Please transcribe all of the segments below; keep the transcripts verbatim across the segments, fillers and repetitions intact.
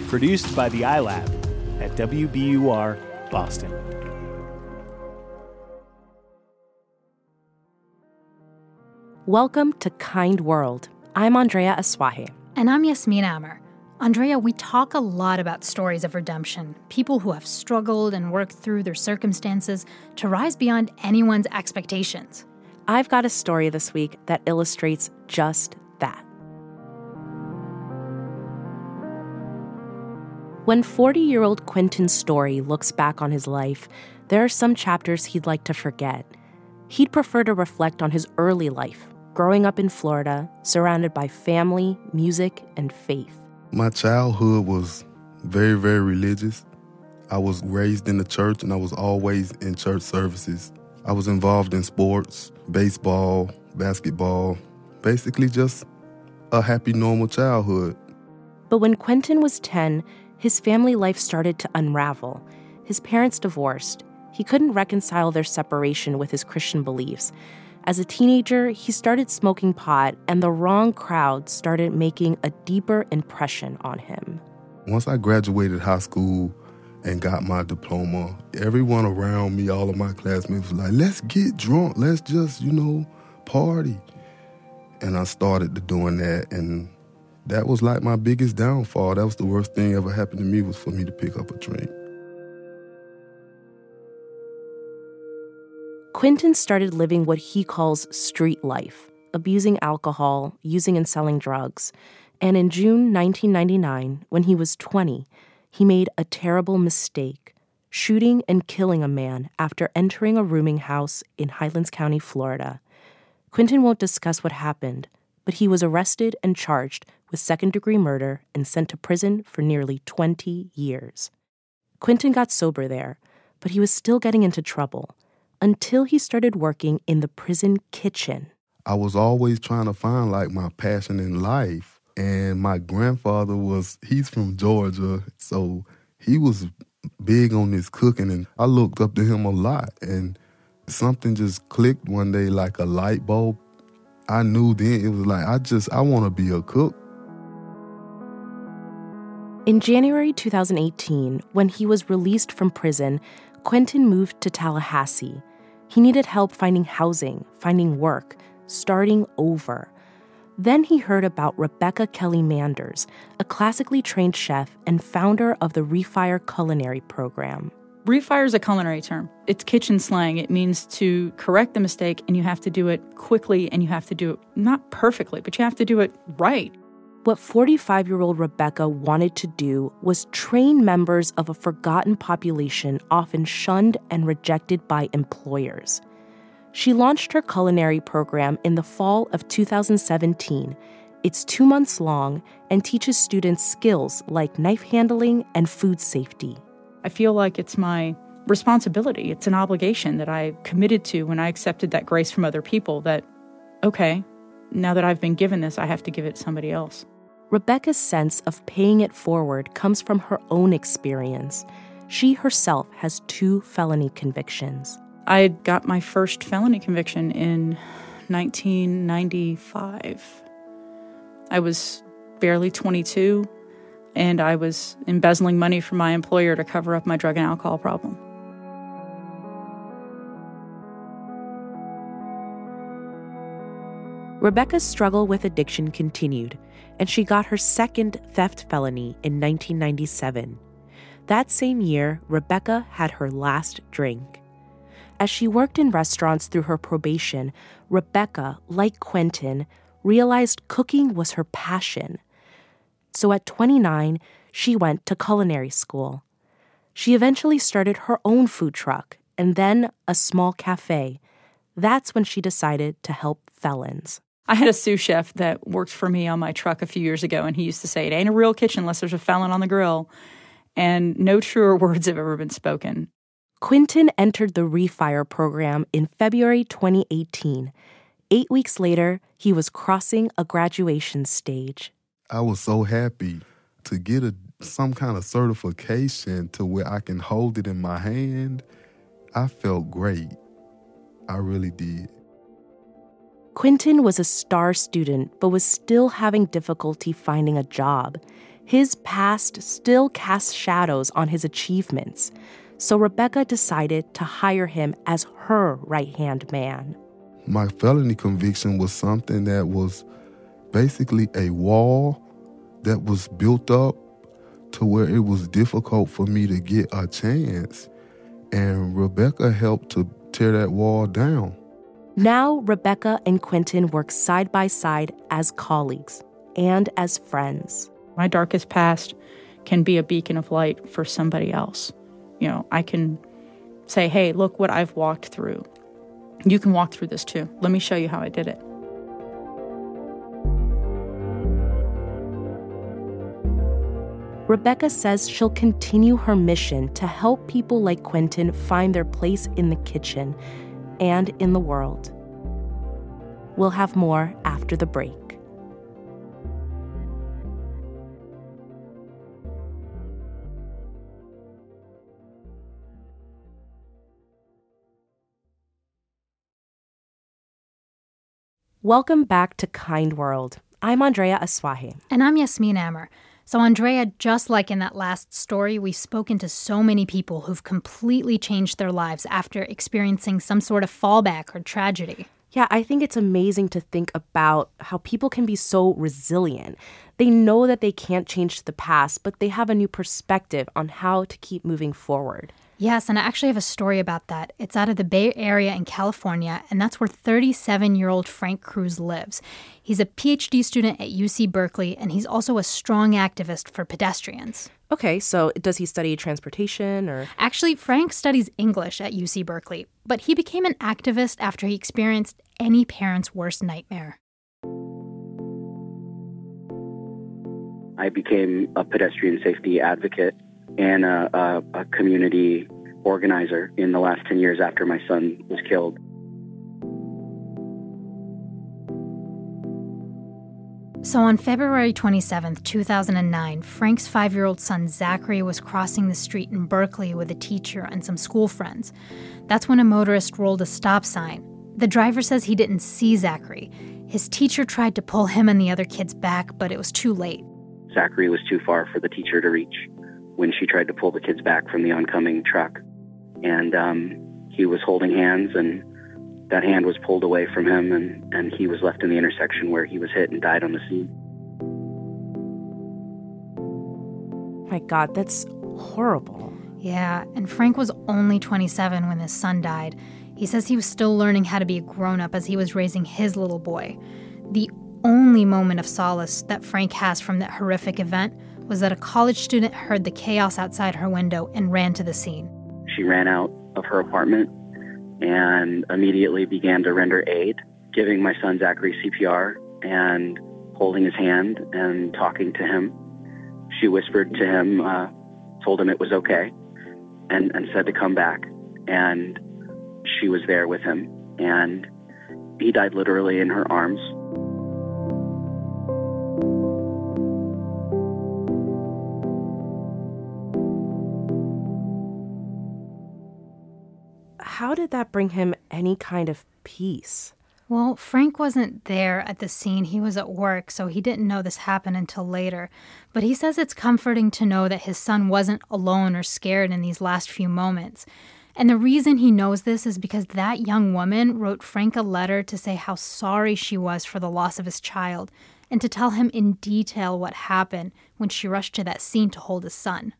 Produced by the iLab at W B U R Boston. Welcome to Kind World. I'm Andrea Asuaje. And I'm Yasmin Amer. Andrea, we talk a lot about stories of redemption, people who have struggled and worked through their circumstances to rise beyond anyone's expectations. I've got a story this week that illustrates just that. When forty-year-old Quentin Story looks back on his life, there are some chapters he'd like to forget. He'd prefer to reflect on his early life, growing up in Florida, surrounded by family, music, and faith. My childhood was very, very religious. I was raised in the church, and I was always in church services. I was involved in sports, baseball, basketball, basically just a happy, normal childhood. But when Quentin was ten, his family life started to unravel. His parents divorced. He couldn't reconcile their separation with his Christian beliefs. As a teenager, he started smoking pot, and the wrong crowd started making a deeper impression on him. Once I graduated high school and got my diploma, everyone around me, all of my classmates was like, let's get drunk. Let's just, you know, party. And I started doing that, and that was like my biggest downfall. That was the worst thing ever happened to me, was for me to pick up a drink. Quentin started living what he calls street life, abusing alcohol, using and selling drugs. And in June nineteen ninety-nine, when he was twenty, he made a terrible mistake, shooting and killing a man after entering a rooming house in Highlands County, Florida. Quentin won't discuss what happened, but he was arrested and charged with second-degree murder and sent to prison for nearly twenty years. Quentin got sober there, but he was still getting into trouble, until he started working in the prison kitchen. I was always trying to find, like, my passion in life. And my grandfather was, he's from Georgia, so he was big on this cooking, and I looked up to him a lot. And something just clicked one day like a light bulb. I knew then, it was like, I just, I want to be a cook. In January two thousand eighteen, when he was released from prison, Quentin moved to Tallahassee. He needed help finding housing, finding work, starting over. Then he heard about Rebecca Kelly Manders, a classically trained chef and founder of the Refire Culinary Program. Refire is a culinary term. It's kitchen slang. It means to correct the mistake, and you have to do it quickly, and you have to do it not perfectly, but you have to do it right. What forty-five-year-old Rebecca wanted to do was train members of a forgotten population often shunned and rejected by employers. She launched her culinary program in the fall of two thousand seventeen. It's two months long and teaches students skills like knife handling and food safety. I feel like it's my responsibility. It's an obligation that I committed to when I accepted that grace from other people that, okay, now that I've been given this, I have to give it to somebody else. Rebecca's sense of paying it forward comes from her own experience. She herself has two felony convictions. I got my first felony conviction in nineteen ninety-five. I was barely twenty-two, and I was embezzling money from my employer to cover up my drug and alcohol problem. Rebecca's struggle with addiction continued, and she got her second theft felony in nineteen ninety-seven. That same year, Rebecca had her last drink. As she worked in restaurants through her probation, Rebecca, like Quentin, realized cooking was her passion. So at twenty-nine, she went to culinary school. She eventually started her own food truck and then a small cafe. That's when she decided to help felons. I had a sous chef that worked for me on my truck a few years ago, and he used to say, it ain't a real kitchen unless there's a felon on the grill. And no truer words have ever been spoken. Quentin entered the Refire program in February twenty eighteen. Eight weeks later, he was crossing a graduation stage. I was so happy to get a some kind of certification to where I can hold it in my hand. I felt great. I really did. Quentin was a star student, but was still having difficulty finding a job. His past still casts shadows on his achievements, so Rebecca decided to hire him as her right-hand man. My felony conviction was something that was basically a wall that was built up to where it was difficult for me to get a chance. And Rebecca helped to tear that wall down. Now, Rebecca and Quentin work side by side as colleagues and as friends. My darkest past can be a beacon of light for somebody else. You know, I can say, hey, look what I've walked through. You can walk through this too. Let me show you how I did it. Rebecca says she'll continue her mission to help people like Quentin find their place in the kitchen and in the world. We'll have more after the break. Welcome back to Kind World. I'm Andrea Asuaje. And I'm Yasmin Amer. So, Andrea, just like in that last story, we've spoken to so many people who've completely changed their lives after experiencing some sort of fallback or tragedy. Yeah, I think it's amazing to think about how people can be so resilient. They know that they can't change the past, but they have a new perspective on how to keep moving forward. Yes, and I actually have a story about that. It's out of the Bay Area in California, and that's where thirty-seven-year-old Frank Cruz lives. He's a P H D student at U C Berkeley, and he's also a strong activist for pedestrians. Okay, so does he study transportation or? Actually, Frank studies English at U C Berkeley, but he became an activist after he experienced any parent's worst nightmare. I became a pedestrian safety advocate and a, a, a community organizer in the last ten years after my son was killed. So on February twenty-seventh, two thousand nine, Frank's five-year-old son Zachary was crossing the street in Berkeley with a teacher and some school friends. That's when a motorist rolled a stop sign. The driver says he didn't see Zachary. His teacher tried to pull him and the other kids back, but it was too late. Zachary was too far for the teacher to reach when she tried to pull the kids back from the oncoming truck. And um, he was holding hands, and that hand was pulled away from him, and, and he was left in the intersection where he was hit and died on the scene. My God, that's horrible. Yeah, and Frank was only twenty-seven when his son died. He says he was still learning how to be a grown-up as he was raising his little boy. The only moment of solace that Frank has from that horrific event was that a college student heard the chaos outside her window and ran to the scene. She ran out of her apartment and immediately began to render aid, giving my son Zachary C P R and holding his hand and talking to him. She whispered to him, uh, told him it was okay, and, and said to come back. And she was there with him, and he died literally in her arms. How did that bring him any kind of peace? Well, Frank wasn't there at the scene. He was at work, so he didn't know this happened until later. But he says it's comforting to know that his son wasn't alone or scared in these last few moments. And the reason he knows this is because that young woman wrote Frank a letter to say how sorry she was for the loss of his child and to tell him in detail what happened when she rushed to that scene to hold his son.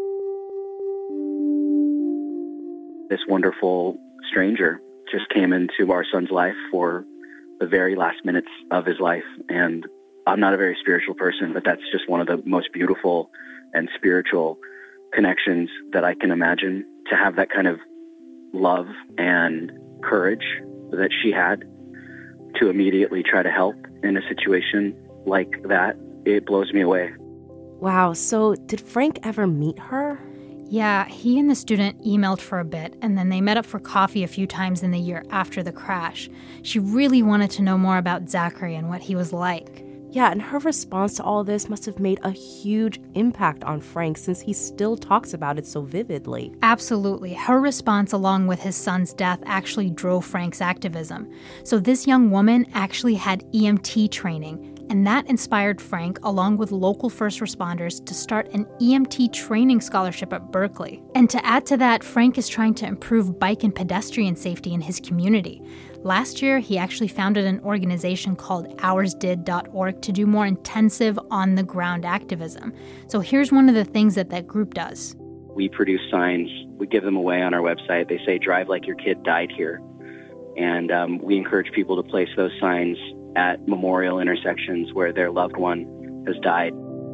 This wonderful stranger just came into our son's life for the very last minutes of his life. And I'm not a very spiritual person, but that's just one of the most beautiful and spiritual connections that I can imagine. To have that kind of love and courage that she had to immediately try to help in a situation like that, it blows me away. Wow, so did Frank ever meet her? Yeah, he and the student emailed for a bit, and then they met up for coffee a few times in the year after the crash. She really wanted to know more about Zachary and what he was like. Yeah, and her response to all this must have made a huge impact on Frank since he still talks about it so vividly. Absolutely. Her response along with his son's death actually drove Frank's activism. So this young woman actually had E M T training And that inspired Frank, along with local first responders, to start an E M T training scholarship at Berkeley. And to add to that, Frank is trying to improve bike and pedestrian safety in his community. Last year, he actually founded an organization called ours did dot org to do more intensive on-the-ground activism. So here's one of the things that that group does. We produce signs. We give them away on our website. They say, drive like your kid died here. And um, we encourage people to place those signs at memorial intersections where their loved one has died.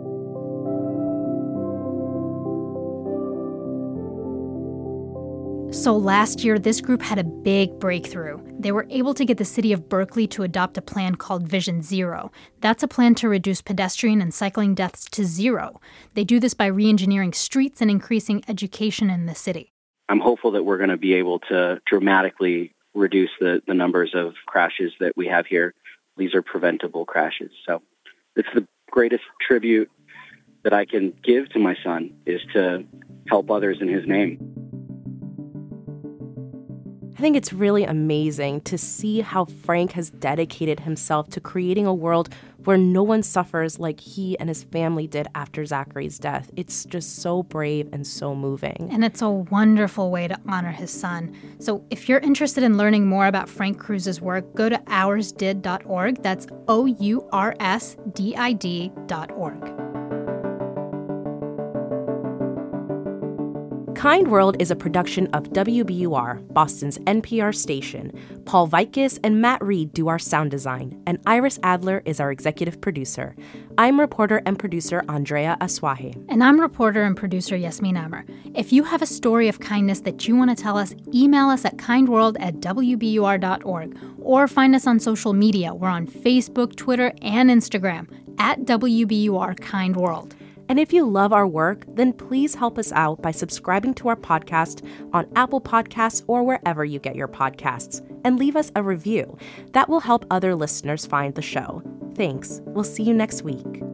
So last year, this group had a big breakthrough. They were able to get the city of Berkeley to adopt a plan called Vision Zero. That's a plan to reduce pedestrian and cycling deaths to zero. They do this by re-engineering streets and increasing education in the city. I'm hopeful that we're going to be able to dramatically reduce the, the numbers of crashes that we have here. These are preventable crashes. So it's the greatest tribute that I can give to my son is to help others in his name. I think it's really amazing to see how Frank has dedicated himself to creating a world where no one suffers like he and his family did after Zachary's death. It's just so brave and so moving. And it's a wonderful way to honor his son. So if you're interested in learning more about Frank Cruz's work, go to ours did dot org. That's O U R S D I D dot org. Kind World is a production of W B U R, Boston's N P R station. Paul Vaitkus and Matt Reed do our sound design, and Iris Adler is our executive producer. I'm reporter and producer Andrea Asuaje. And I'm reporter and producer Yasmin Amer. If you have a story of kindness that you want to tell us, email us at kindworld at W B U R dot org or find us on social media. We're on Facebook, Twitter, and Instagram at W B U R Kind World. And if you love our work, then please help us out by subscribing to our podcast on Apple Podcasts or wherever you get your podcasts, and leave us a review. That will help other listeners find the show. Thanks. We'll see you next week.